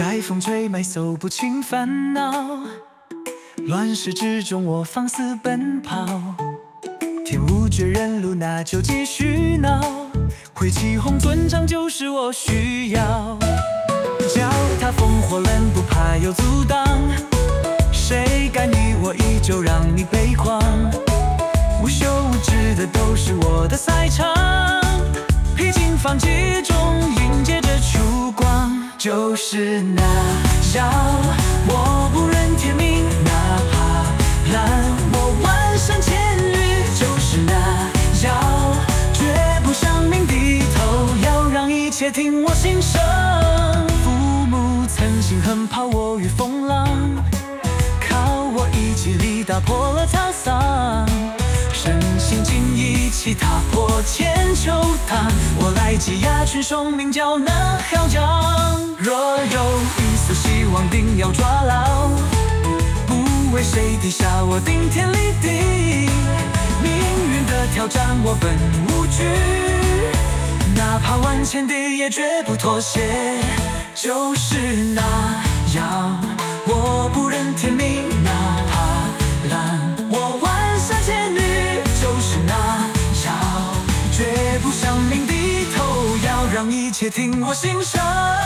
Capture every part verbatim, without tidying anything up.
待风吹麦，诉不清烦恼。乱世之中，我放肆奔跑。天无绝人路，那就继续闹。挥起红缎长，就是我需要。脚踏烽火人，不怕有阻挡。谁敢与我一就让你悲狂？无休无止的都是我的赛场。披荆放棘中迎接着曙光。就是那样，我不认天命，哪怕拦我万山千里。就是那样，绝不向命低头，要让一切听我心声。父母曾经横抛我于风浪，靠我一己力打破了沧桑。身心经一起踏破千秋堂，我来击压群雄，名叫那嚣张。若有一丝希望，定要抓牢，不为谁低下，我顶天立地。命运的挑战，我本无惧，哪怕万千敌，也绝不妥协。就是那样，我不认天命，哪怕拦我万山千里。就是那样，绝不向命低头，要让一切听我心声。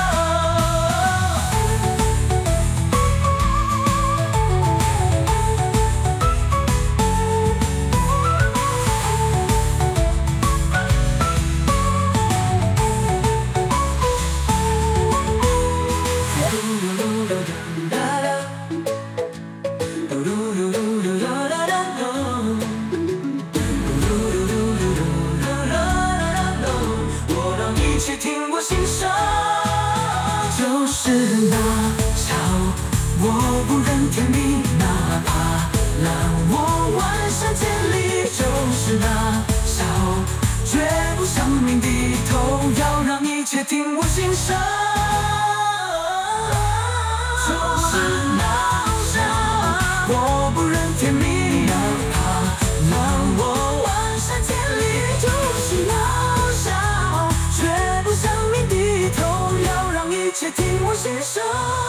听我心声，就是那样，我不认天命，哪怕拦我万山千里。就是那样，绝不向命低头，要让一切听我心声。就是那样，我不认天命，哪怕拦我万山千里。就是那样，绝不向命低头，要让一切听我心声。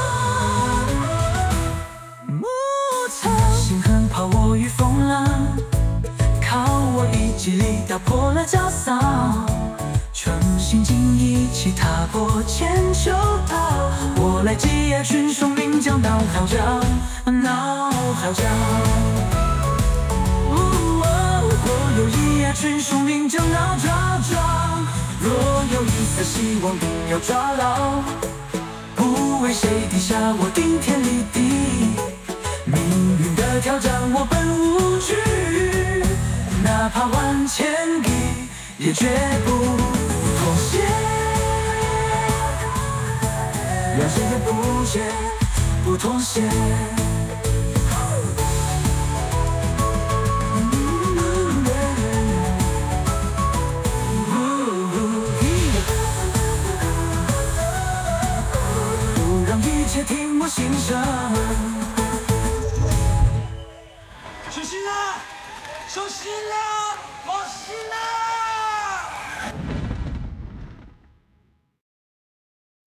牧场心横抛我于风浪，靠我一己力打破了枷锁。全心经一起踏破千秋道，我来击压群雄，名将闹咆哮，闹咆哮。若有一夜群雄，名将闹咆哮。若有一丝希望，定要抓牢，不为谁低下，我顶天立地。命运的挑战，我本无惧，哪怕万千敌，也绝不妥协。让谁也不屑，不妥协。听我心声。 收心啦！收心啦！放心啦！